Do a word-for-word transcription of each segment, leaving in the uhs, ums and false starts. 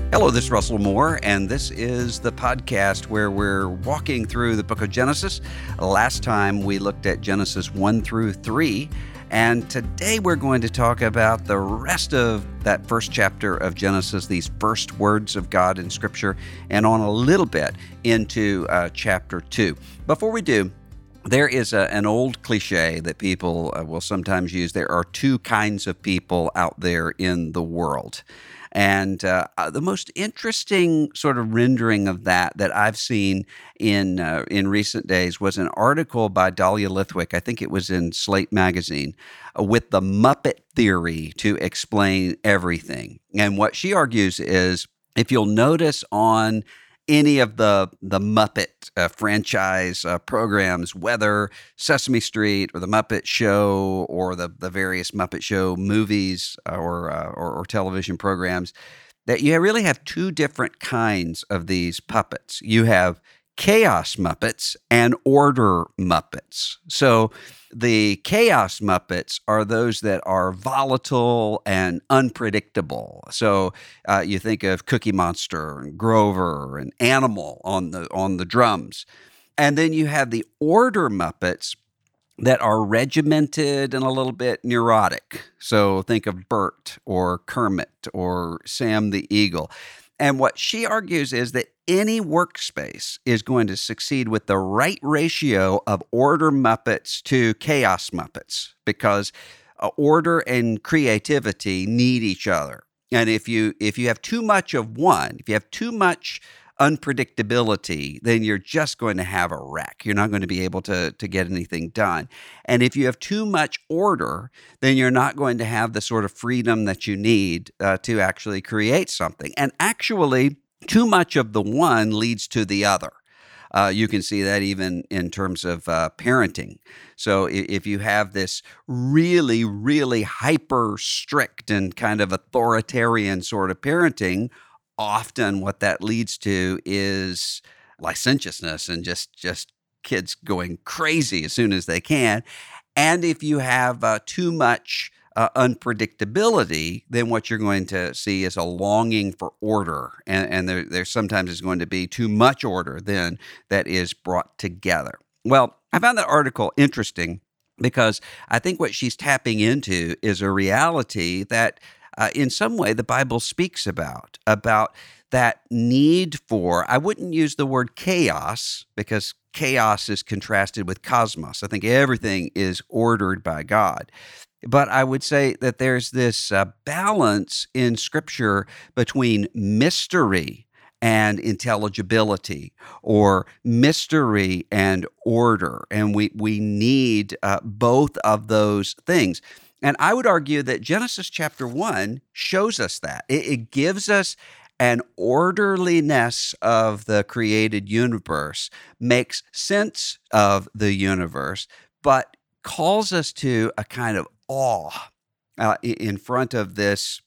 Hello, this is Russell Moore, and this is the podcast where we're walking through the book of Genesis. Last time we looked at Genesis one through three, and today we're going to talk about the rest of that first chapter of Genesis, these first words of God in Scripture, and on a little bit into uh, chapter two. Before we do, there is a, an old cliche that people uh, will sometimes use. There are two kinds of people out there in the world. And uh, the most interesting sort of rendering of that that I've seen in uh, in recent days was an article by Dahlia Lithwick, I think it was in Slate magazine, uh, with the Muppet theory to explain everything. And what she argues is, if you'll notice on any of the the Muppet uh, franchise uh, programs, whether Sesame Street or the Muppet Show or the, the various Muppet Show movies or, uh, or or television programs, that you really have two different kinds of these puppets. You have Chaos Muppets and Order Muppets. So the Chaos Muppets are those that are volatile and unpredictable. So uh, you think of Cookie Monster and Grover and Animal on the on the drums. And then you have the Order Muppets that are regimented and a little bit neurotic. So think of Bert or Kermit or Sam the Eagle. And what she argues is that any workspace is going to succeed with the right ratio of Order Muppets to Chaos Muppets, because uh, order and creativity need each other. And if you if you have too much of one, if you have too much unpredictability, then you're just going to have a wreck. You're not going to be able to, to get anything done. And if you have too much order, then you're not going to have the sort of freedom that you need uh, to actually create something. And actually, too much of the one leads to the other. Uh, you can see that even in terms of uh, parenting. So if you have this really, really hyper strict and kind of authoritarian sort of parenting, often what that leads to is licentiousness and just, just kids going crazy as soon as they can. And if you have uh, too much uh, unpredictability, then what you're going to see is a longing for order. And, and there, there sometimes is going to be too much order then that is brought together. Well, I found that article interesting because I think what she's tapping into is a reality that Uh, in some way, the Bible speaks about, about that need for, I wouldn't use the word chaos, because chaos is contrasted with cosmos. I think everything is ordered by God. But I would say that there's this uh, balance in Scripture between mystery and intelligibility, or mystery and order. And we, we need uh, both of those things. And I would argue that Genesis chapter one shows us that. It, it gives us an orderliness of the created universe, makes sense of the universe, but calls us to a kind of awe uh, in front of this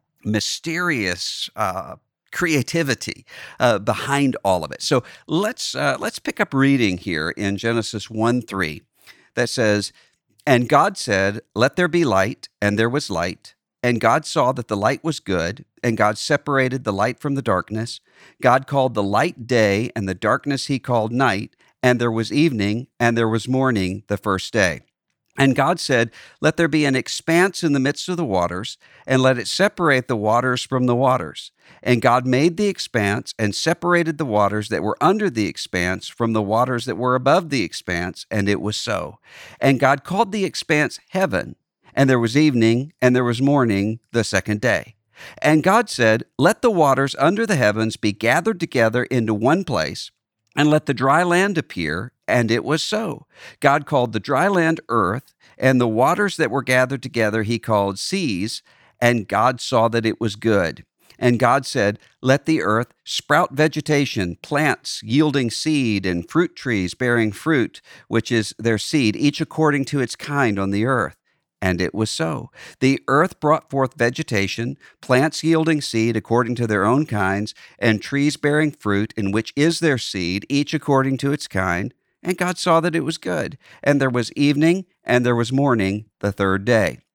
mysterious uh, creativity uh, behind all of it. So let's uh, let's pick up reading here in Genesis one three that says, "And God said, 'Let there be light,' and there was light. And God saw that the light was good, and God separated the light from the darkness. God called the light day, and the darkness he called night. And there was evening, and there was morning the first day. And God said, 'Let there be an expanse in the midst of the waters, and let it separate the waters from the waters.' And God made the expanse and separated the waters that were under the expanse from the waters that were above the expanse, and it was so. And God called the expanse heaven, and there was evening, and there was morning the second day. And God said, 'Let the waters under the heavens be gathered together into one place, and let the dry land appear,' and it was so. God called the dry land earth, and the waters that were gathered together he called seas, and God saw that it was good. And God said, 'Let the earth sprout vegetation, plants yielding seed, and fruit trees bearing fruit, which is their seed, each according to its kind on the earth.' And it was so. The earth brought forth vegetation, plants yielding seed according to their own kinds, and trees bearing fruit, in which is their seed, each according to its kind. And God saw that it was good. And there was evening, and there was morning the third day."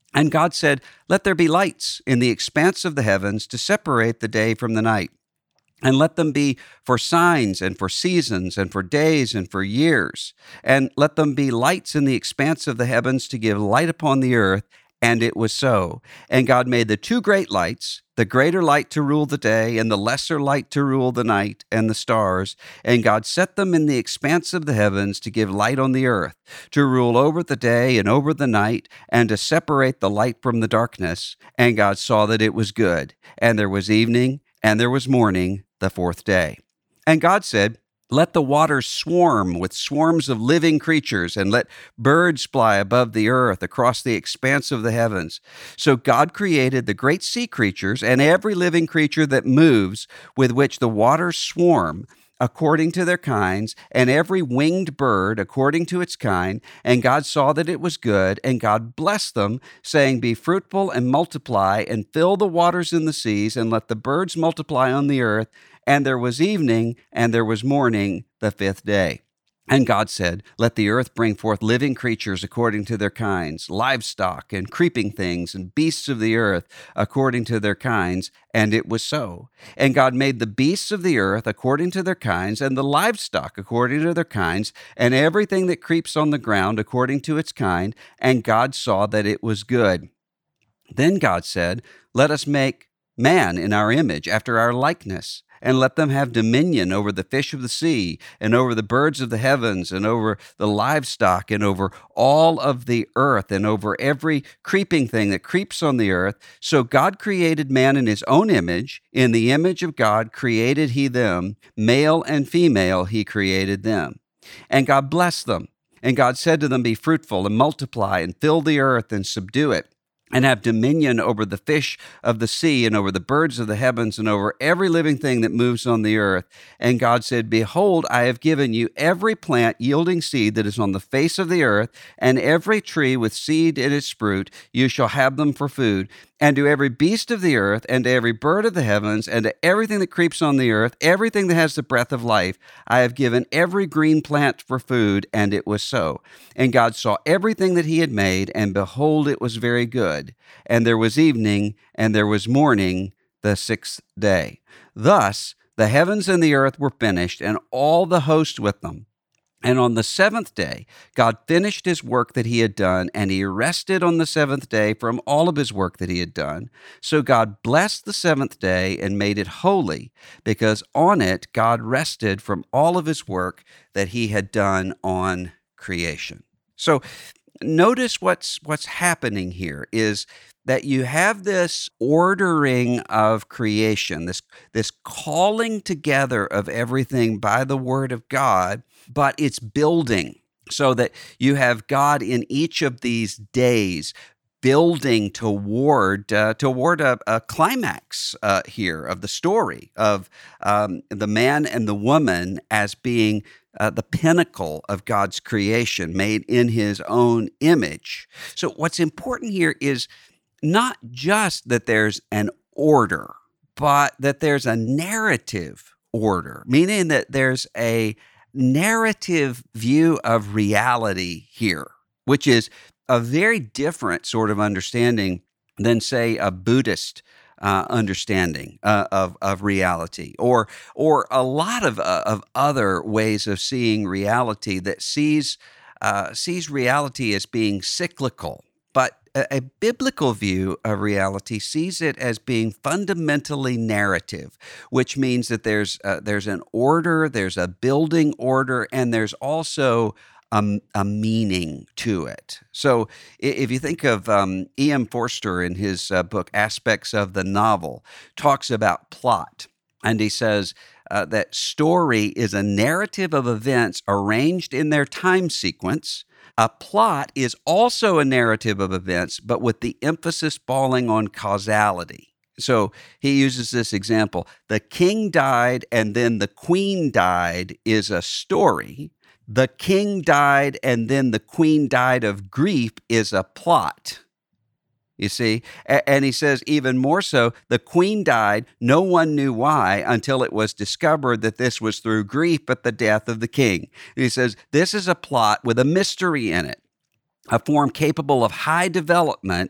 And God said, "Let there be lights in the expanse of the heavens to separate the day from the night. And let them be for signs and for seasons and for days and for years. And let them be lights in the expanse of the heavens to give light upon the earth." And it was so. And God made the two great lights, the greater light to rule the day and the lesser light to rule the night and the stars. And God set them in the expanse of the heavens to give light on the earth, to rule over the day and over the night, and to separate the light from the darkness. And God saw that it was good. And there was evening, and there was morning, the fourth day. And God said, "Let the waters swarm with swarms of living creatures, and let birds fly above the earth across the expanse of the heavens." So God created the great sea creatures and every living creature that moves, with which the waters swarm, according to their kinds, and every winged bird according to its kind. And God saw that it was good, and God blessed them, saying, "Be fruitful and multiply, and fill the waters in the seas, and let the birds multiply on the earth." And there was evening, and there was morning, the fifth day. And God said, "Let the earth bring forth living creatures according to their kinds, livestock and creeping things and beasts of the earth according to their kinds." And it was so. And God made the beasts of the earth according to their kinds, and the livestock according to their kinds, and everything that creeps on the ground according to its kind. And God saw that it was good. Then God said, "Let us make man in our image, after our likeness, and let them have dominion over the fish of the sea, and over the birds of the heavens, and over the livestock, and over all of the earth, and over every creeping thing that creeps on the earth." So God created man in his own image. In the image of God created he them. Male and female he created them. And God blessed them. And God said to them, "Be fruitful and multiply, and fill the earth and subdue it, and have dominion over the fish of the sea, and over the birds of the heavens, and over every living thing that moves on the earth." And God said, "Behold, I have given you every plant yielding seed that is on the face of the earth, and every tree with seed in its fruit. You shall have them for food. And to every beast of the earth, and to every bird of the heavens, and to everything that creeps on the earth, everything that has the breath of life, I have given every green plant for food." And it was so. And God saw everything that he had made, and behold, it was very good. And there was evening, and there was morning, the sixth day. Thus the heavens and the earth were finished, and all the host with them. And on the seventh day, God finished his work that he had done, and he rested on the seventh day from all of his work that he had done. So God blessed the seventh day and made it holy, because on it God rested from all of his work that he had done on creation. So notice what's what's happening here is that you have this ordering of creation, this, this calling together of everything by the word of God, but it's building, so that you have God in each of these days building toward uh, toward a, a climax uh, here of the story of um, the man and the woman as being uh, the pinnacle of God's creation, made in his own image. So what's important here is not just that there's an order, but that there's a narrative order, meaning that there's a narrative view of reality here, which is a very different sort of understanding than, say, a Buddhist uh, understanding uh, of of reality, or or a lot of uh, of other ways of seeing reality that sees uh, sees reality as being cyclical. But a, a biblical view of reality sees it as being fundamentally narrative, which means that there's uh, there's an order, there's a building order, and there's also um, a meaning to it. So i- if you think of um, E M. Forster in his uh, book Aspects of the Novel, talks about plot, and he says uh, that story is a narrative of events arranged in their time sequence. A plot is also a narrative of events, but with the emphasis falling on causality. So he uses this example. The king died and then the queen died is a story. The king died and then the queen died of grief is a plot. You see? A- And he says, even more so, the queen died. No one knew why until it was discovered that this was through grief at the death of the king. And he says, this is a plot with a mystery in it, a form capable of high development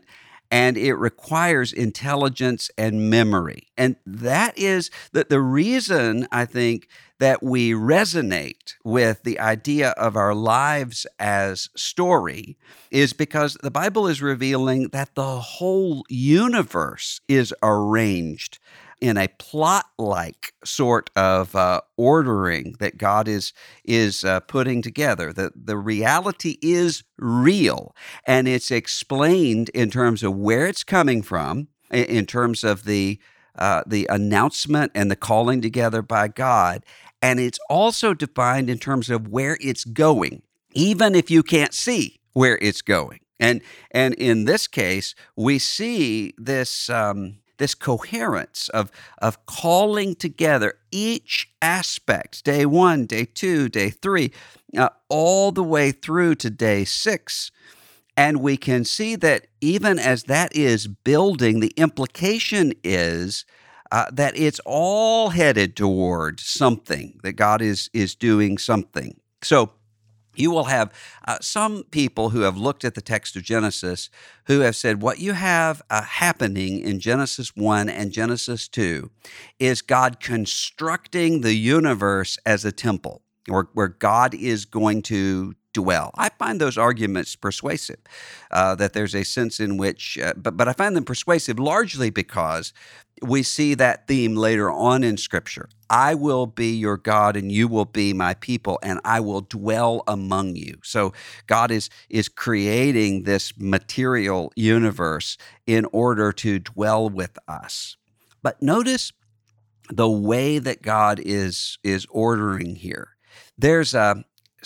and it requires intelligence and memory. And that is the, the reason, I think, that we resonate with the idea of our lives as story is because the Bible is revealing that the whole universe is arranged in a plot-like sort of uh, ordering that God is is uh, putting together. The, the reality is real, and it's explained in terms of where it's coming from, in, in terms of the uh, the announcement and the calling together by God, and it's also defined in terms of where it's going, even if you can't see where it's going. And and in this case, we see this. Um, This coherence of, of calling together each aspect, day one, day two, day three, uh, all the way through to day six. And we can see that even as that is building, the implication is uh, that it's all headed toward something, that God is, is doing something. So you will have uh, some people who have looked at the text of Genesis who have said what you have uh, happening in Genesis one and Genesis two is God constructing the universe as a temple, or where God is going to dwell. I find those arguments persuasive, uh, that there's a sense in which, uh, but, but I find them persuasive largely because we see that theme later on in Scripture. I will be your God and you will be my people and I will dwell among you. So God is, is creating this material universe in order to dwell with us. But notice the way that God is, is ordering here. There's a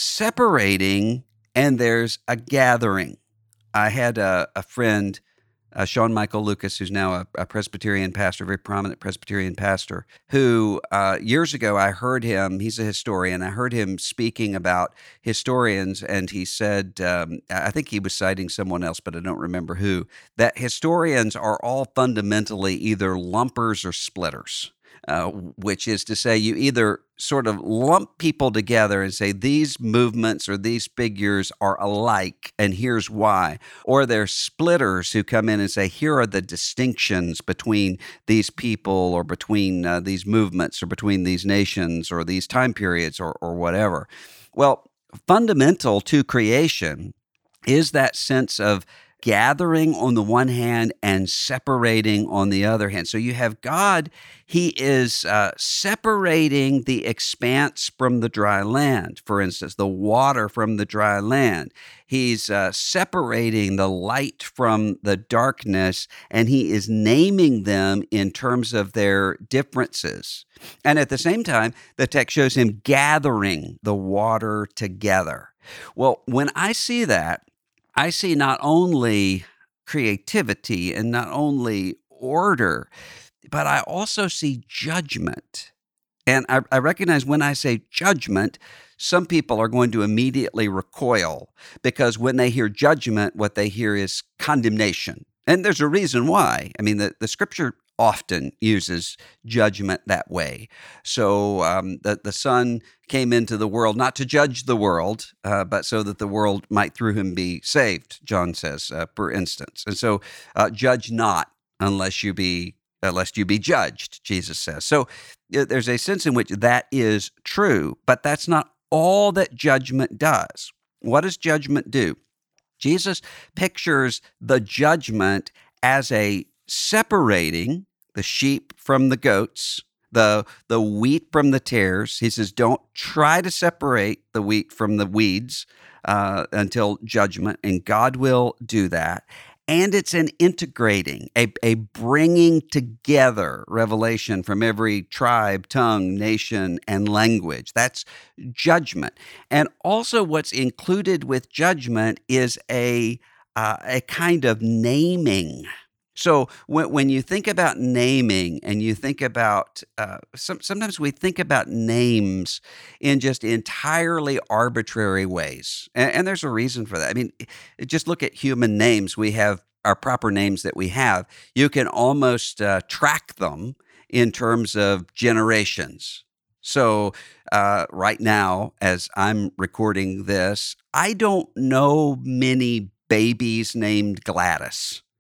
separating and there's a gathering. I had a, a friend, uh, Sean Michael Lucas, who's now a, a Presbyterian pastor, a very prominent Presbyterian pastor, who uh, years ago I heard him, he's a historian, I heard him speaking about historians, and he said, um, I think he was citing someone else, but I don't remember who, that historians are all fundamentally either lumpers or splitters. Uh, which is to say, you either sort of lump people together and say these movements or these figures are alike, and here's why. Or they're splitters who come in and say, here are the distinctions between these people or between uh, these movements or between these nations or these time periods or, or whatever. Well, fundamental to creation is that sense of gathering on the one hand and separating on the other hand. So you have God, he is uh, separating the expanse from the dry land, for instance, the water from the dry land. He's uh, separating the light from the darkness, and he is naming them in terms of their differences. And at the same time, the text shows him gathering the water together. Well, when I see that, I see not only creativity and not only order, but I also see judgment. And I, I recognize when I say judgment, some people are going to immediately recoil because when they hear judgment, what they hear is condemnation. And there's a reason why. I mean, the, the scripture often uses judgment that way. So um, the, the Son came into the world not to judge the world, uh, but so that the world might through him be saved, John says, uh, for instance. And so uh, judge not unless you be lest you be judged, Jesus says. So uh, there's a sense in which that is true, but that's not all that judgment does. What does judgment do? Jesus pictures the judgment as a separating the sheep from the goats, the the wheat from the tares. He says, don't try to separate the wheat from the weeds uh, until judgment, and God will do that. And it's an integrating, a, a bringing together revelation from every tribe, tongue, nation, and language. That's judgment. And also what's included with judgment is a, uh, a kind of naming. So when, when you think about naming and you think about, uh, some, sometimes we think about names in just entirely arbitrary ways. And, and there's a reason for that. I mean, just look at human names. We have our proper names that we have. You can almost uh, track them in terms of generations. So uh, right now, as I'm recording this, I don't know many babies named Gladys.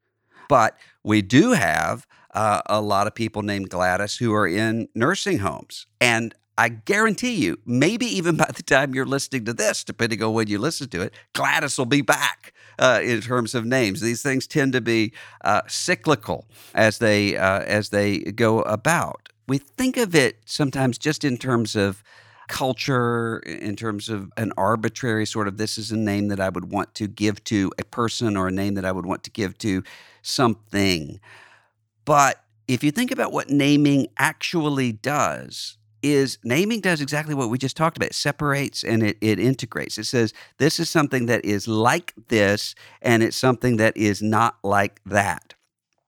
But we do have uh, a lot of people named Gladys who are in nursing homes. And I guarantee you, maybe even by the time you're listening to this, depending on when you listen to it, Gladys will be back uh, in terms of names. These things tend to be uh, cyclical as they uh, as they go about. We think of it sometimes just in terms of culture, in terms of an arbitrary sort of, this is a name that I would want to give to a person or a name that I would want to give to something. But if you think about what naming actually does, is naming does exactly what we just talked about. It separates and it, it integrates. It says, this is something that is like this, and it's something that is not like that.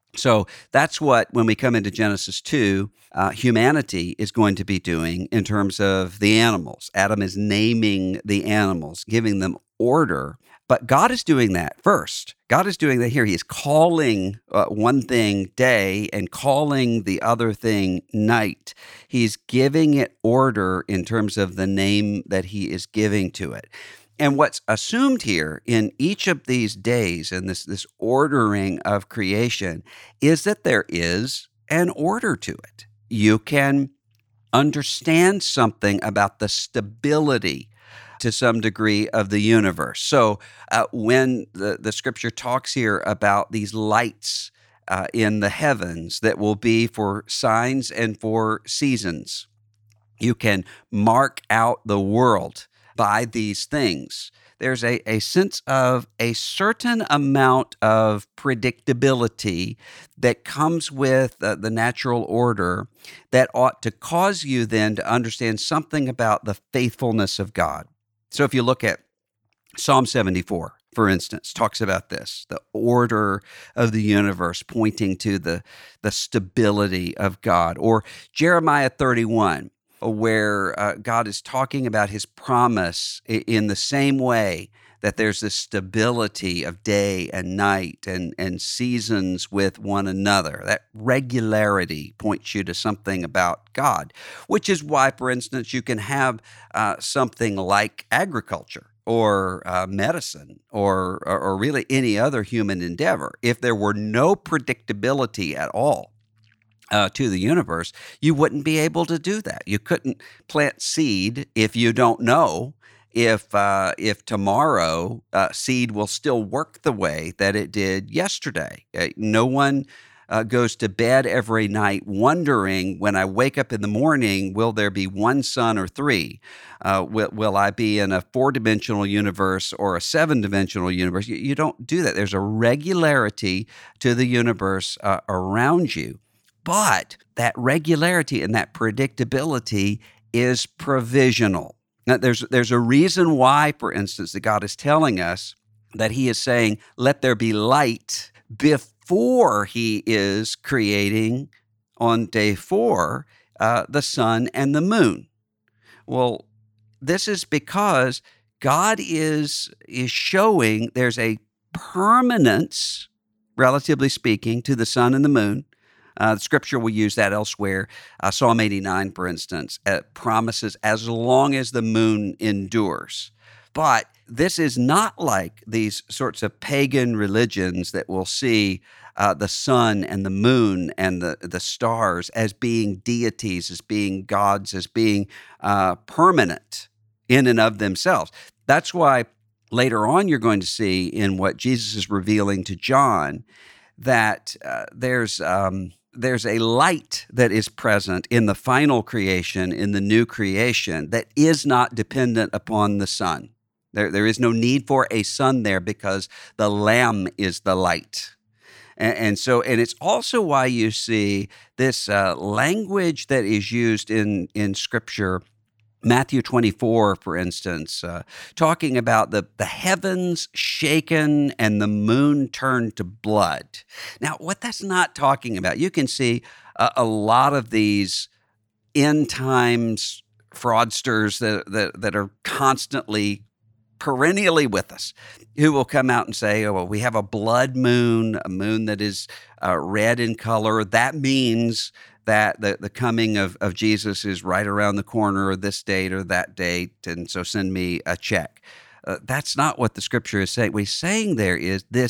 So that's what, when we come into Genesis two, uh, humanity is going to be doing in terms of the animals. Adam is naming the animals, giving them order. But God is doing that first. God is doing that here. He is calling uh, one thing day and calling the other thing night. He's giving it order in terms of the name that he is giving to it. And what's assumed here in each of these days and this, this ordering of creation is that there is an order to it. You can understand something about the stability to some degree of the universe. So uh, when the, the scripture talks here about these lights uh, in the heavens that will be for signs and for seasons, you can mark out the world by these things. There's a, a sense of a certain amount of predictability that comes with uh, the natural order that ought to cause you then to understand something about the faithfulness of God. So if you look at Psalm seventy-four, for instance, talks about this, the order of the universe pointing to the, the stability of God. Or Jeremiah thirty-one, where uh, God is talking about his promise in the same way that there's this stability of day and night and, and seasons with one another. That regularity points you to something about God, which is why, for instance, you can have uh, something like agriculture or uh, medicine or, or, or really any other human endeavor. If there were no predictability at all, Uh, to the universe, you wouldn't be able to do that. You couldn't plant seed if you don't know if uh, if tomorrow uh, seed will still work the way that it did yesterday. Uh, no one uh, goes to bed every night wondering, when I wake up in the morning, will there be one sun or three? Uh, will, will I be in a four-dimensional universe or a seven-dimensional universe? You, you don't do that. There's a regularity to the universe uh, around you. But that regularity and that predictability is provisional. Now, there's there's a reason why, for instance, that God is telling us that he is saying, let there be light before he is creating on day four uh, the sun and the moon. Well, this is because God is, is showing there's a permanence, relatively speaking, to the sun and the moon. Uh, the scripture will use that elsewhere. Uh, Psalm eighty-nine, for instance, uh, promises as long as the moon endures. But this is not like these sorts of pagan religions that will see uh, the sun and the moon and the, the stars as being deities, as being gods, as being uh, permanent in and of themselves. That's why later on you're going to see in what Jesus is revealing to John that uh, there's... Um, There's a light that is present in the final creation, in the new creation, that is not dependent upon the sun. There, there is no need for a sun there because the Lamb is the light. And, and so, and it's also why you see this uh, language that is used in, in Scripture, Matthew twenty-four, for instance, uh, talking about the, the heavens shaken and the moon turned to blood. Now, what that's not talking about, you can see a, a lot of these end times fraudsters that, that, that are constantly, perennially with us, who will come out and say, oh, well, we have a blood moon, a moon that is uh, red in color. That means that the, the coming of, of Jesus is right around the corner, or this date or that date, and so send me a check. Uh, that's not what the scripture is saying. What he's saying there is this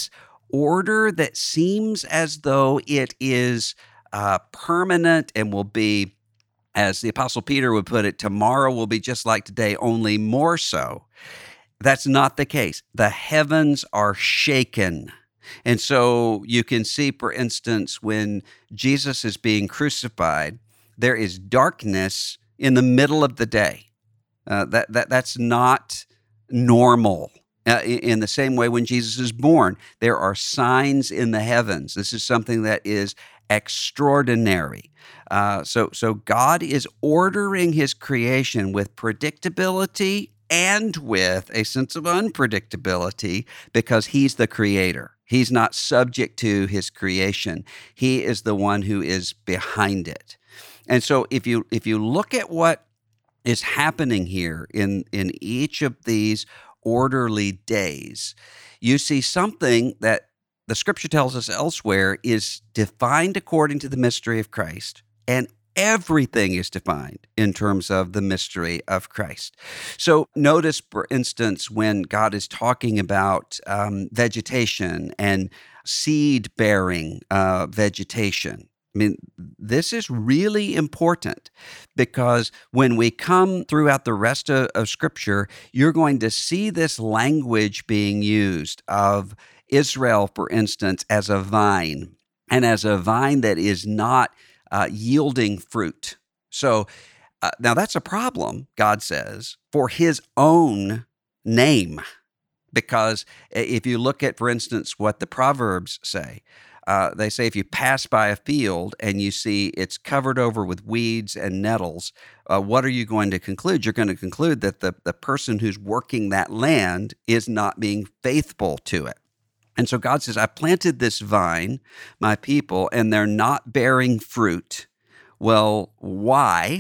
order that seems as though it is uh, permanent and will be, as the Apostle Peter would put it, tomorrow will be just like today, only more so. That's not the case. The heavens are shaken. And so you can see, for instance, when Jesus is being crucified, there is darkness in the middle of the day. Uh, that, that That's not normal. Uh, in the same way, when Jesus is born, there are signs in the heavens. This is something that is extraordinary. Uh, so, so God is ordering his creation with predictability and with a sense of unpredictability because he's the creator. He's not subject to his creation. He is the one who is behind it. And so if you if you look at what is happening here in, in each of these orderly days, you see something that the scripture tells us elsewhere is defined according to the mystery of Christ, and everything is defined in terms of the mystery of Christ. So notice, for instance, when God is talking about um, vegetation and seed-bearing uh, vegetation. I mean, this is really important because when we come throughout the rest of, of Scripture, you're going to see this language being used of Israel, for instance, as a vine, and as a vine that is not uh, yielding fruit. So uh, now that's a problem, God says, for his own name. Because if you look at, for instance, what the Proverbs say, Uh, they say if you pass by a field and you see it's covered over with weeds and nettles, uh, what are you going to conclude? You're going to conclude that the, the person who's working that land is not being faithful to it. And so God says, I planted this vine, my people, and they're not bearing fruit. Well, why?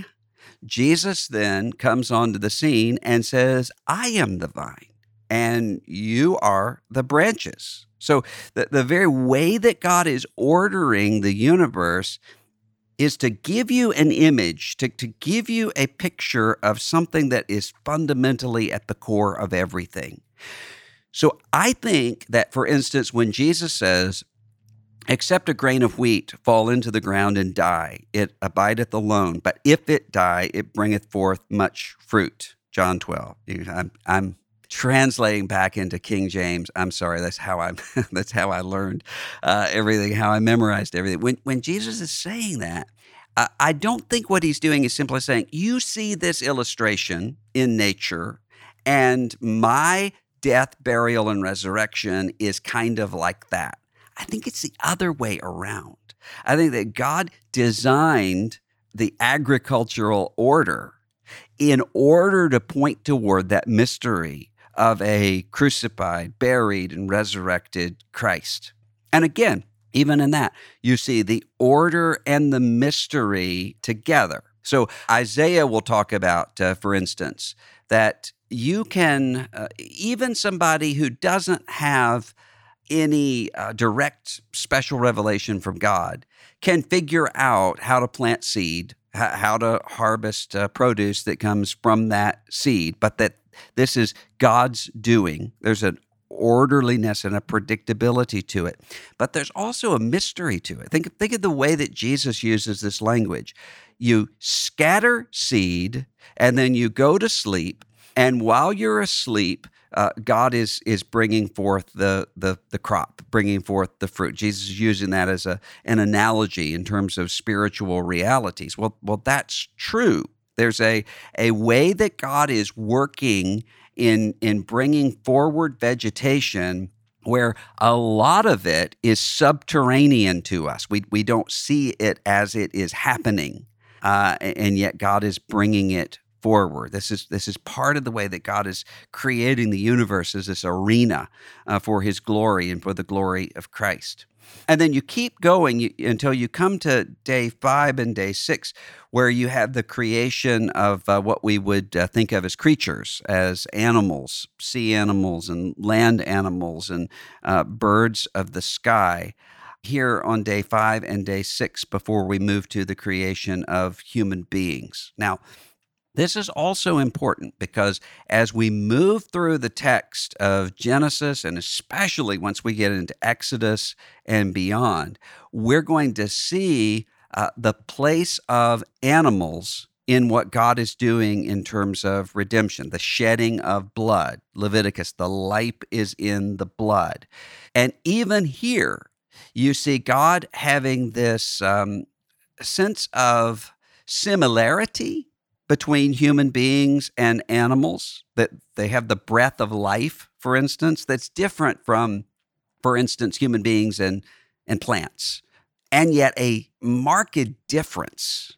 Jesus then comes onto the scene and says, I am the vine, and you are the branches. So the, the very way that God is ordering the universe is to give you an image, to, to give you a picture of something that is fundamentally at the core of everything. So I think that, for instance, when Jesus says, except a grain of wheat fall into the ground and die, it abideth alone. But if it die, it bringeth forth much fruit. John twelve. I'm, I'm translating back into King James. I'm sorry. That's how I. That's how I learned uh, everything. How I memorized everything. When when Jesus is saying that, uh, I don't think what he's doing is simply saying, "You see this illustration in nature, and my death, burial, and resurrection is kind of like that." I think it's the other way around. I think that God designed the agricultural order in order to point toward that mystery of a crucified, buried, and resurrected Christ. And again, even in that, you see the order and the mystery together. So Isaiah will talk about, uh, for instance, that you can, uh, even somebody who doesn't have any uh, direct special revelation from God can figure out how to plant seed, h- how to harvest uh, produce that comes from that seed, but that this is God's doing. There's an orderliness and a predictability to it, but there's also a mystery to it. Think, think of the way that Jesus uses this language. You scatter seed, and then you go to sleep, and while you're asleep, Uh, God is is bringing forth the, the the crop, bringing forth the fruit. Jesus is using that as a an analogy in terms of spiritual realities. Well, well, that's true. There's a a way that God is working in in bringing forward vegetation where a lot of it is subterranean to us. We we don't see it as it is happening, uh, and yet God is bringing it forward. This is this is part of the way that God is creating the universe as this arena uh, for his glory and for the glory of Christ. And then you keep going you, until you come to day five and day six, where you have the creation of uh, what we would uh, think of as creatures, as animals, sea animals and land animals and uh, birds of the sky. Here on day five and day six, before we move to the creation of human beings. Now, This is also important because as we move through the text of Genesis, and especially once we get into Exodus and beyond, we're going to see uh, the place of animals in what God is doing in terms of redemption, the shedding of blood. Leviticus, the life is in the blood. And even here, you see God having this um, sense of similarity between human beings and animals, that they have the breath of life, for instance, that's different from, for instance, human beings and, and plants, and yet a marked difference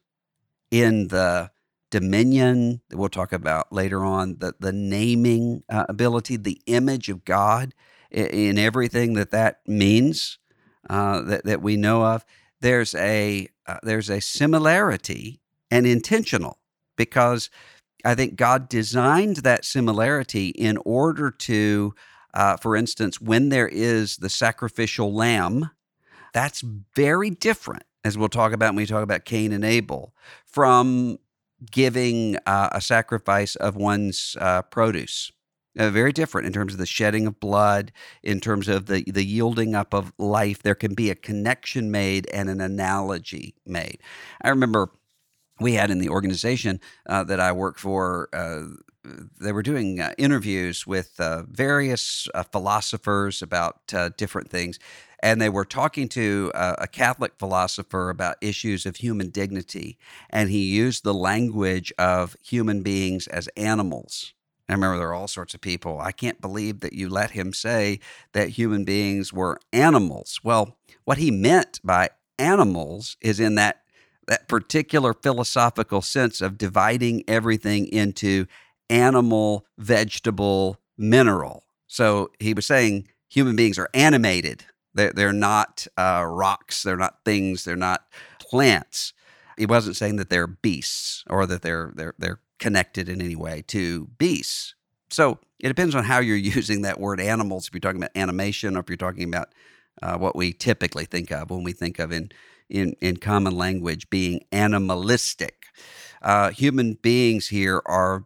in the dominion that we'll talk about later on, the, the naming uh, ability, the image of God in, in everything that that means, uh, that, that we know of. There's a, uh, there's a similarity, and intentional, because I think God designed that similarity in order to, uh, for instance, when there is the sacrificial lamb, that's very different, as we'll talk about when we talk about Cain and Abel, from giving uh, a sacrifice of one's uh, produce. Uh, very different in terms of the shedding of blood, in terms of the, the yielding up of life. There can be a connection made and an analogy made. I remember we had in the organization uh, that I work for, uh, they were doing uh, interviews with uh, various uh, philosophers about uh, different things. And they were talking to uh, a Catholic philosopher about issues of human dignity. And he used the language of human beings as animals. I remember there were all sorts of people. I can't believe that you let him say that human beings were animals. Well, what he meant by animals is in that that particular philosophical sense of dividing everything into animal, vegetable, mineral. So he was saying human beings are animated. They're, they're not uh, rocks. They're not things. They're not plants. He wasn't saying that they're beasts or that they're they're they're connected in any way to beasts. So it depends on how you're using that word animals. If you're talking about animation, or if you're talking about uh, what we typically think of when we think of in in, in common language being animalistic. Uh, human beings here are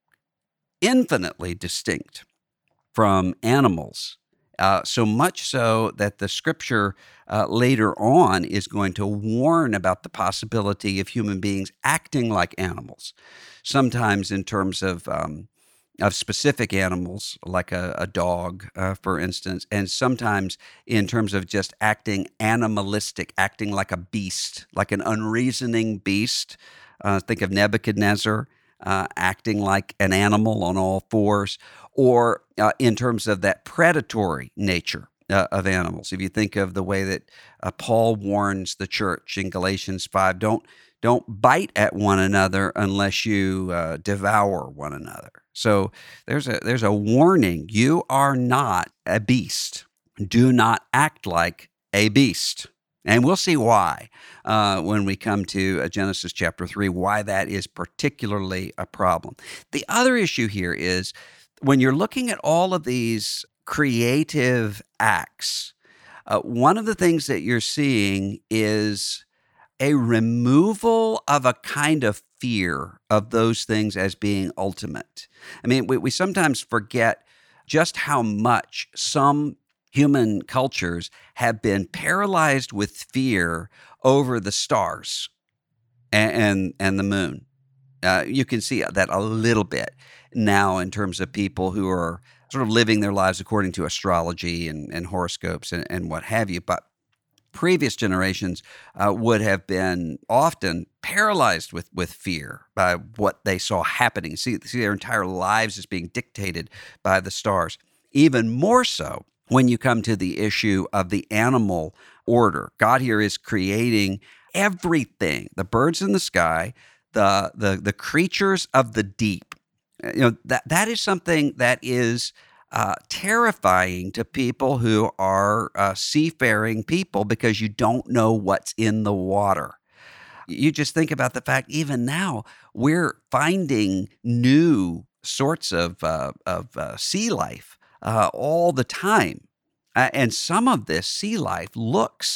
infinitely distinct from animals. Uh, so much so that the scripture uh, later on is going to warn about the possibility of human beings acting like animals, sometimes in terms of um, of specific animals, like a, a dog, uh, for instance, and sometimes in terms of just acting animalistic, acting like a beast, like an unreasoning beast. Uh, think of Nebuchadnezzar. Uh, acting like an animal on all fours, or uh, in terms of that predatory nature uh, of animals. If you think of the way that uh, Paul warns the church in Galatians five, don't don't bite at one another unless you uh, devour one another. So there's a there's a warning. You are not a beast. Do not act like a beast. And we'll see why uh, when we come to uh, Genesis chapter three, why that is particularly a problem. The other issue here is when you're looking at all of these creative acts, uh, one of the things that you're seeing is a removal of a kind of fear of those things as being ultimate. I mean, we, we sometimes forget just how much some human cultures have been paralyzed with fear over the stars and and, and the moon. Uh, you can see that a little bit now in terms of people who are sort of living their lives according to astrology and, and horoscopes and, and what have you. But previous generations uh, would have been often paralyzed with, with fear by what they saw happening. See, see their entire lives as being dictated by the stars. Even more so when you come to the issue of the animal order. God here is creating everything, the birds in the sky, the the the creatures of the deep. You know, that that is something that is uh, terrifying to people who are uh, seafaring people, because you don't know what's in the water. You just think about the fact, even now, we're finding new sorts of, uh, of uh, sea life uh, all the time. Uh, and some of this sea life looks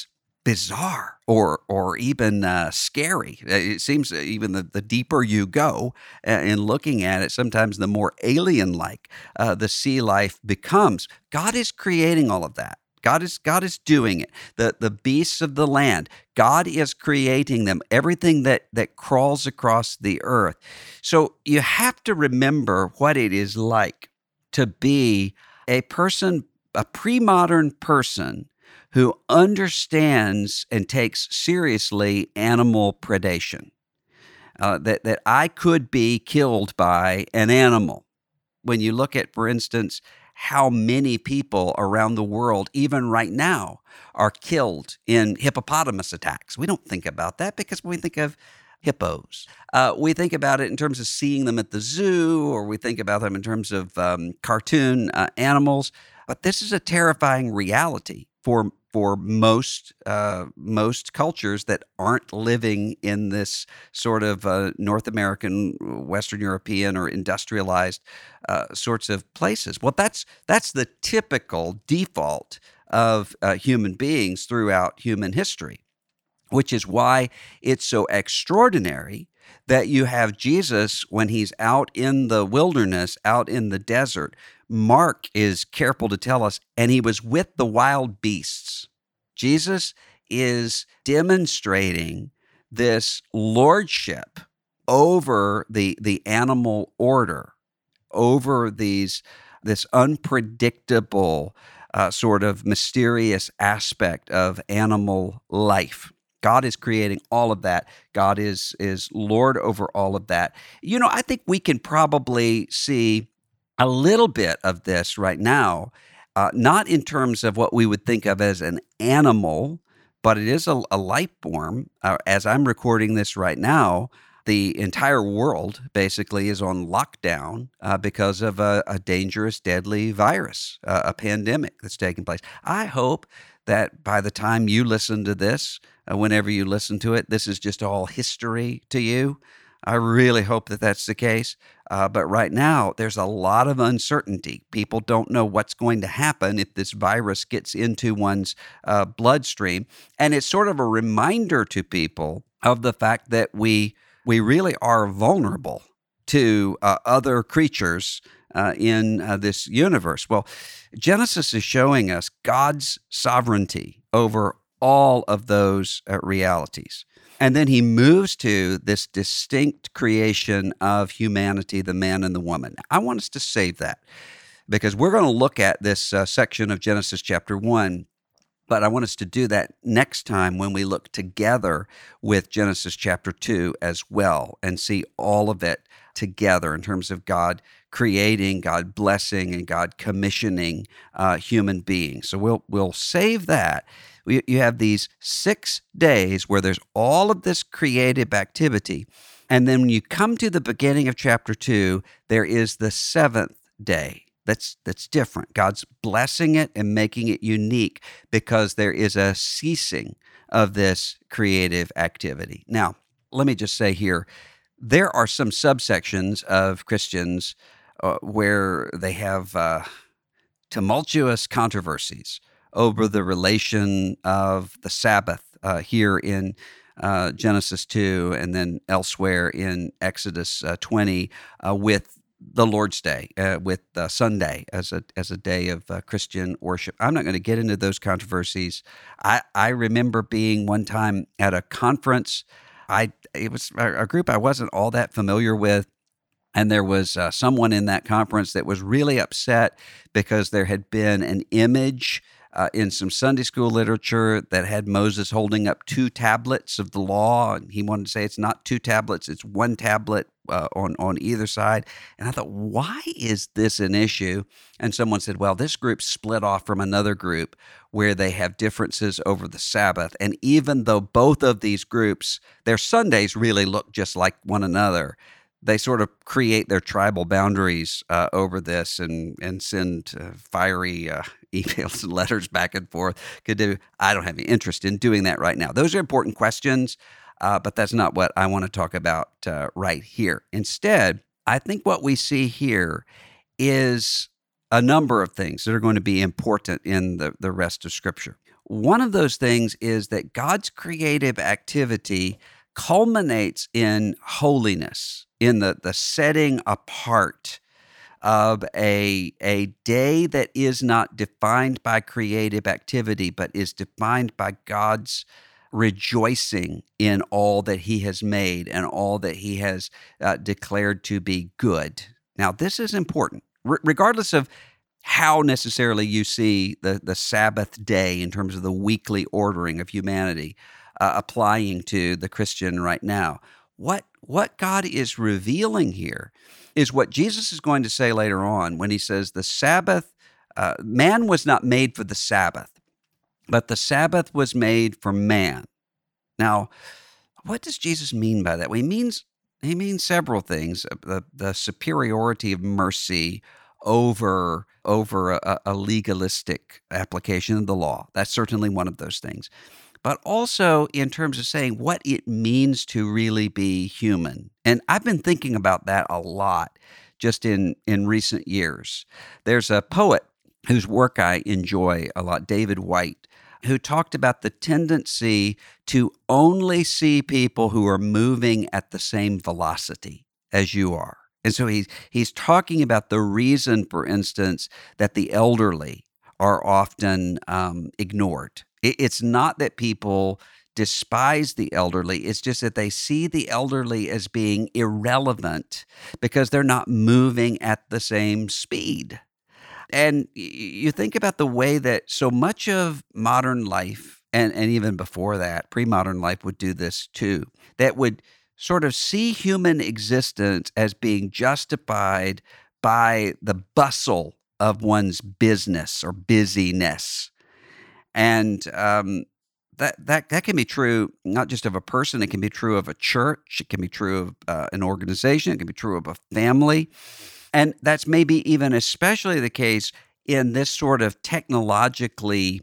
bizarre or or even uh, scary. Uh, It seems that even the, the deeper you go uh, in looking at it, sometimes the more alien-like uh, the sea life becomes. God is creating all of that. God is God is doing it. The the beasts of the land, God is creating them. Everything that that crawls across the earth. So you have to remember what it is like to be a person, a pre-modern person who understands and takes seriously animal predation. Uh, that that I could be killed by an animal. When you look at, for instance, how many people around the world, even right now, are killed in hippopotamus attacks. We don't think about that because when we think of hippos, uh, we think about it in terms of seeing them at the zoo, or we think about them in terms of um, cartoon uh, animals. But this is a terrifying reality for for most uh, most cultures that aren't living in this sort of uh, North American, Western European, or industrialized uh, sorts of places. Well, that's that's the typical default of uh, human beings throughout human history, which is why it's so extraordinary that you have Jesus when he's out in the wilderness, out in the desert. Mark is careful to tell us, and he was with the wild beasts. Jesus is demonstrating this lordship over the the animal order, over these this unpredictable uh, sort of mysterious aspect of animal life. God is creating all of that. God is is Lord over all of that. You know, I think we can probably see a little bit of this right now, uh, not in terms of what we would think of as an animal, but it is a, a life form. Uh, as I'm recording this right now, the entire world basically is on lockdown uh, because of a, a dangerous, deadly virus, uh, a pandemic that's taking place. I hope that by the time you listen to this, uh, whenever you listen to it, this is just all history to you. I really hope that that's the case. Uh, but right now, there's a lot of uncertainty. People don't know what's going to happen if this virus gets into one's uh, bloodstream. And it's sort of a reminder to people of the fact that we we really are vulnerable to uh, other creatures uh, in uh, this universe. Well, Genesis is showing us God's sovereignty over all of those uh, realities. And then he moves to this distinct creation of humanity, the man and the woman. I want us to save that because we're going to look at this uh, section of Genesis chapter one, but I want us to do that next time when we look together with Genesis chapter two as well and see all of it together in terms of God creating, God blessing, and God commissioning uh, human beings. So we'll we'll save that. We, you have these six days where there's all of this creative activity. And then when you come to the beginning of chapter two, there is the seventh day. That's that's different. God's blessing it and making it unique because there is a ceasing of this creative activity. Now, let me just say here, there are some subsections of Christians uh, where they have uh, tumultuous controversies over the relation of the Sabbath uh, here in uh, Genesis two and then elsewhere in Exodus uh, twenty uh, with the Lord's Day, uh, with uh, Sunday as a as a day of uh, Christian worship. I'm not going to get into those controversies. I, I remember being one time at a conference. I it was a, a group I wasn't all that familiar with. And there was uh, someone in that conference that was really upset because there had been an image uh, in some Sunday school literature that had Moses holding up two tablets of the law. And he wanted to say it's not two tablets, it's one tablet uh, on, on either side. And I thought, why is this an issue? And someone said, well, this group split off from another group where they have differences over the Sabbath. And even though both of these groups, their Sundays really look just like one another, they sort of create their tribal boundaries uh, over this and and send uh, fiery uh, emails and letters back and forth. Could do. I don't have any interest in doing that right now. Those are important questions, uh, but that's not what I want to talk about uh, right here. Instead, I think what we see here is a number of things that are going to be important in the, the rest of Scripture. one of those things is that God's creative activity culminates in holiness, in the, the setting apart of a, a day that is not defined by creative activity, but is defined by God's rejoicing in all that he has made and all that he has uh, declared to be good. Now, this is important, R- regardless of how necessarily you see the, the Sabbath day in terms of the weekly ordering of humanity uh, applying to the Christian right now. What, what God is revealing here is what Jesus is going to say later on when he says the Sabbath, uh, man was not made for the Sabbath, but the Sabbath was made for man. Now, what does Jesus mean by that? Well, he means he means several things. Uh, The, the superiority of mercy over over a, a legalistic application of the law. That's certainly one of those things. But also in terms of saying what it means to really be human. And I've been thinking about that a lot just in, in recent years. There's a poet whose work I enjoy a lot, David White, who talked about the tendency to only see people who are moving at the same velocity as you are. And so he's, he's talking about the reason, for instance, that the elderly are often um, ignored. It, it's not that people despise the elderly. It's just that they see the elderly as being irrelevant because they're not moving at the same speed. And y- you think about the way that so much of modern life, and, and even before that, pre-modern life would do this too, that would sort of see human existence as being justified by the bustle of one's business or busyness. And um, that, that, that can be true not just of a person, it can be true of a church, it can be true of uh, an organization, it can be true of a family. And that's maybe even especially the case in this sort of technologically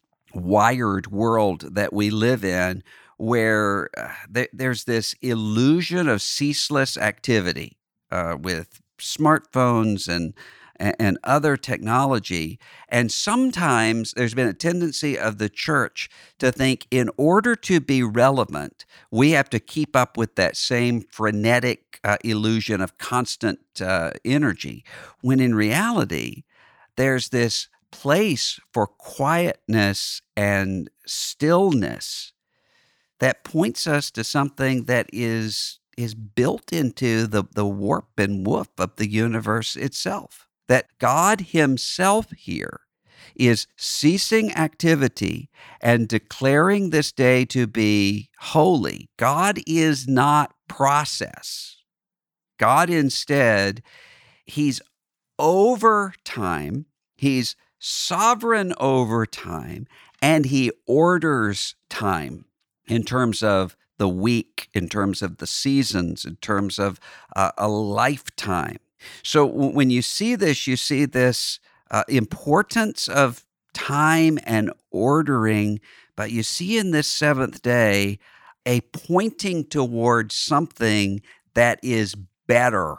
wired world that we live in, where uh, th- there's this illusion of ceaseless activity uh, with smartphones and and other technology. And sometimes there's been a tendency of the church to think in order to be relevant, we have to keep up with that same frenetic uh, illusion of constant uh, energy, when in reality, there's this place for quietness and stillness that points us to something that is is built into the, the warp and woof of the universe itself. That God himself here is ceasing activity and declaring this day to be holy. God is not process. God instead, he's over time, he's sovereign over time, and he orders time in terms of the week, in terms of the seasons, in terms of uh, a lifetime. So w- when you see this, you see this uh, importance of time and ordering, but you see in this seventh day a pointing towards something that is better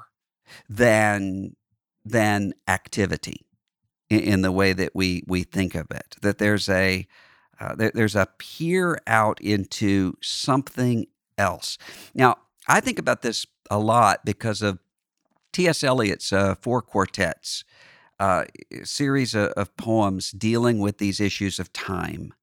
than than activity in, in the way that we we think of it. That there's a uh, there, there's a peer out into something else. Now, I think about this a lot because of T S. Eliot's uh, Four Quartets, uh, series of, of poems dealing with these issues of time.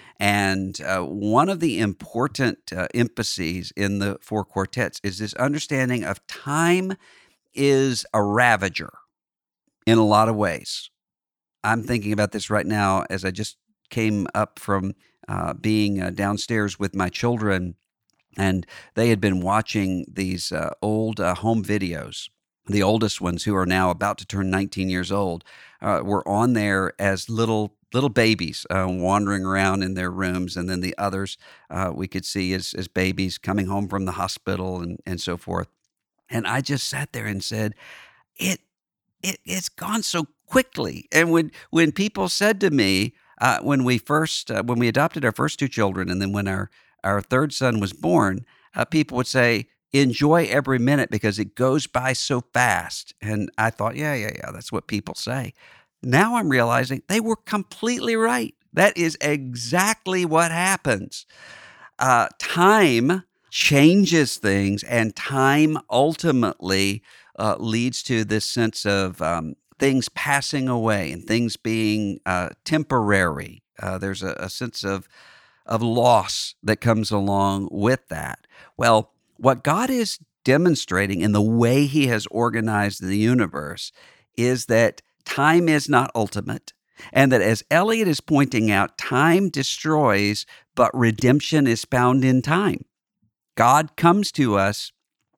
And uh, one of the important uh, emphases in the Four Quartets is this understanding of time is a ravager in a lot of ways. I'm thinking about this right now as I just came up from uh, being uh, downstairs with my children, and they had been watching these uh, old uh, home videos. The oldest ones, who are now about to turn nineteen years old, uh, were on there as little little babies uh, wandering around in their rooms, and then the others uh, we could see as, as babies coming home from the hospital and, and so forth. And I just sat there and said, it, it it's gone so quickly. And when when people said to me, uh, when we first uh, when we adopted our first two children, and then when our our third son was born, uh, people would say, enjoy every minute because it goes by so fast. And I thought, yeah, yeah, yeah, that's what people say. Now I'm realizing they were completely right. That is exactly what happens. Uh, time changes things, and time ultimately uh, leads to this sense of um, things passing away and things being uh, temporary. Uh, there's a, a sense of of loss that comes along with that. Well, what God is demonstrating in the way He has organized the universe is that time is not ultimate, and that, as Eliot is pointing out, time destroys, but redemption is found in time. God comes to us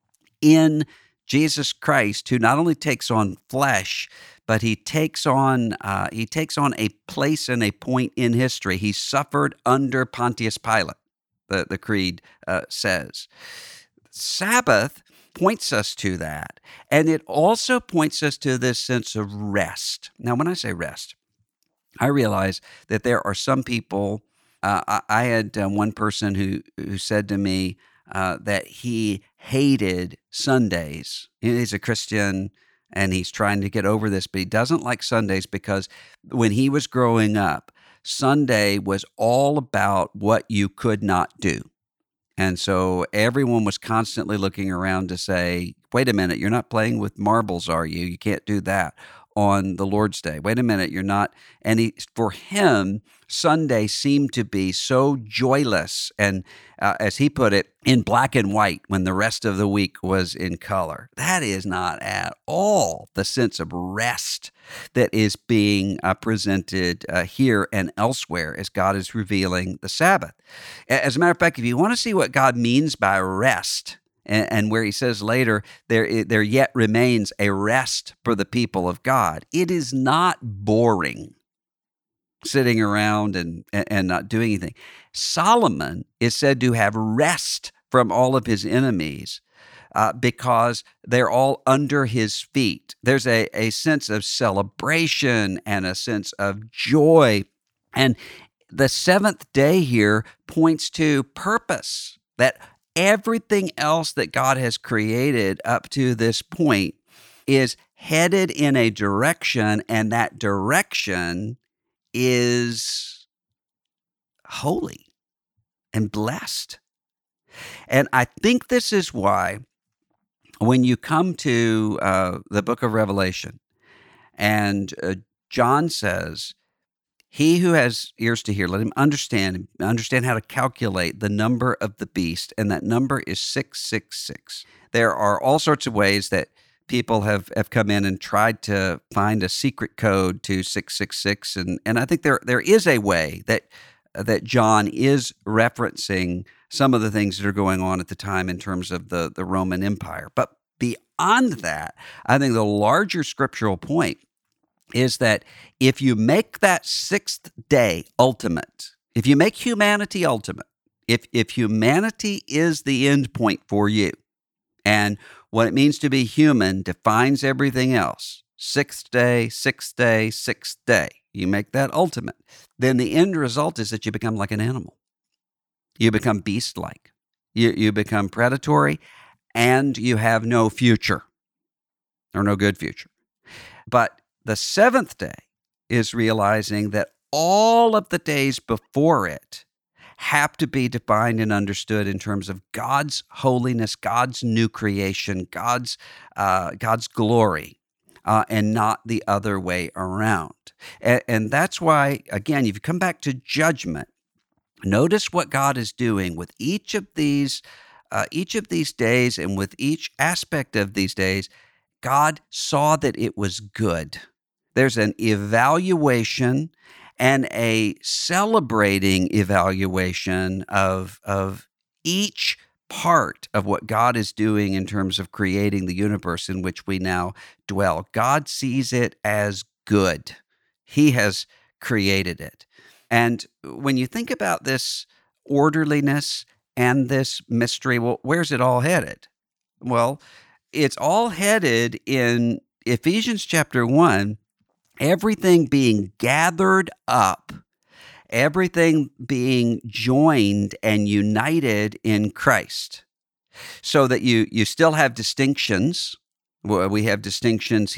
in Jesus Christ, who not only takes on flesh, but he takes on uh, he takes on a place and a point in history. He suffered under Pontius Pilate, the, the creed uh, says. Sabbath points us to that, and it also points us to this sense of rest. Now, when I say rest, I realize that there are some people. Uh, I, I had uh, one person who who said to me uh, that he hated Sundays. He's a Christian and he's trying to get over this, but he doesn't like Sundays because when he was growing up, Sunday was all about what you could not do. And so everyone was constantly looking around to say, wait a minute, you're not playing with marbles, are you? You can't do that on the Lord's Day. Wait a minute, you're not. And he, for him, Sunday seemed to be so joyless and, uh, as he put it, in black and white when the rest of the week was in color. That is not at all the sense of rest that is being uh, presented uh, here and elsewhere as God is revealing the Sabbath. As a matter of fact, if you want to see what God means by rest, and, and where he says later, there, there yet remains a rest for the people of God, it is not boring sitting around and, and not doing anything. Solomon is said to have rest from all of his enemies uh, because they're all under his feet. There's a, a sense of celebration and a sense of joy. And the seventh day here points to purpose, that everything else that God has created up to this point is headed in a direction, and that direction is holy and blessed. And I think this is why when you come to uh, the book of Revelation and uh, John says, he who has ears to hear, let him understand, understand how to calculate the number of the beast, and that number is six six six. There are all sorts of ways that people have, have come in and tried to find a secret code to six six six, and, and I think there there is a way that that John is referencing some of the things that are going on at the time in terms of the, the Roman Empire. But beyond that, I think the larger scriptural point is that if you make that sixth day ultimate, if you make humanity ultimate, if if humanity is the end point for you, and what it means to be human defines everything else, sixth day, sixth day, sixth day, you make that ultimate, then the end result is that you become like an animal. You become beast-like. You, you become predatory, and you have no future, or no good future. But the seventh day is realizing that all of the days before it have to be defined and understood in terms of God's holiness, God's new creation, God's uh, God's glory, uh, and not the other way around. And, and that's why, again, if you come back to judgment, notice what God is doing with each of these, uh, each of these days, and with each aspect of these days. God saw that it was good. There's an evaluation and a celebrating evaluation of, of each part of what God is doing in terms of creating the universe in which we now dwell. God sees it as good. He has created it. And when you think about this orderliness and this mystery, well, where's it all headed? Well, it's all headed in Ephesians chapter one, everything being gathered up, everything being joined and united in Christ, so that you, you still have distinctions. Well, we have distinctions here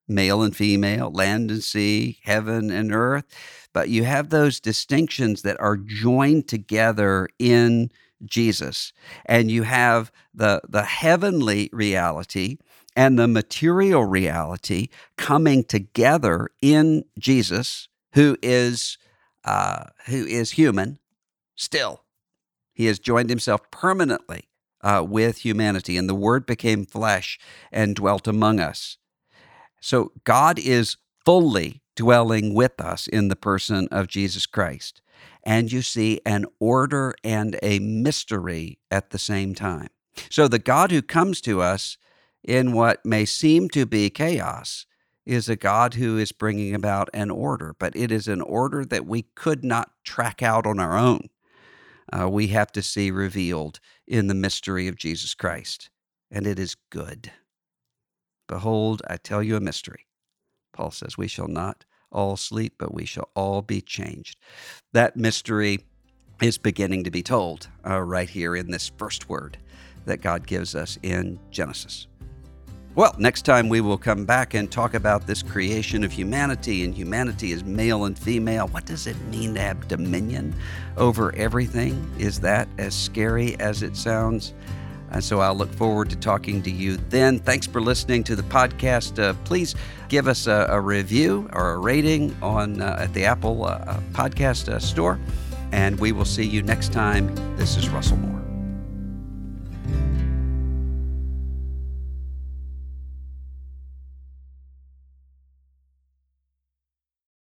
male and female, land and sea, heaven and earth. But you have those distinctions that are joined together in Jesus. And you have the, the heavenly reality and the material reality coming together in Jesus, who is uh, who is human still. He has joined himself permanently uh, with humanity, and the Word became flesh and dwelt among us. So God is fully dwelling with us in the person of Jesus Christ. And you see an order and a mystery at the same time. So the God who comes to us in what may seem to be chaos is a God who is bringing about an order, but it is an order that we could not track out on our own. Uh, we have to see revealed in the mystery of Jesus Christ, and it is good. Behold, I tell you a mystery. Paul says, we shall not all sleep, but we shall all be changed. That mystery is beginning to be told uh, right here in this first word that God gives us in Genesis. Well, next time we will come back and talk about this creation of humanity, and humanity is male and female. What does it mean to have dominion over everything? Is that as scary as it sounds? And so I'll look forward to talking to you then. Thanks for listening to the podcast. Uh, please give us a, a review or a rating on uh, at the Apple uh, podcast uh, store, and we will see you next time. This is Russell Moore.